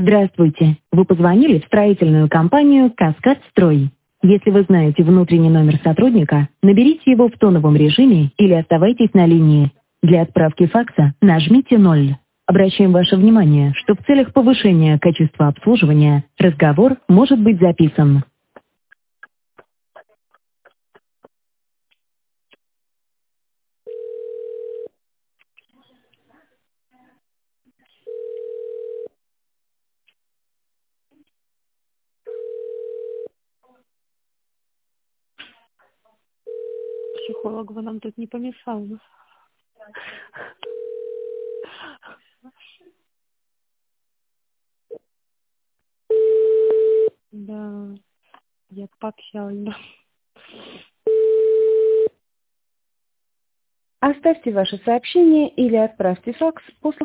Здравствуйте. Вы позвонили в строительную компанию «Каскад Строй». Если вы знаете внутренний номер сотрудника, наберите его в тоновом режиме или оставайтесь на линии. Для отправки факса нажмите 0. Обращаем ваше внимание, что в целях повышения качества обслуживания разговор может быть записан. Психолог бы нам тут не помешал. Да, я пообщалась. Оставьте ваше сообщение или отправьте факс после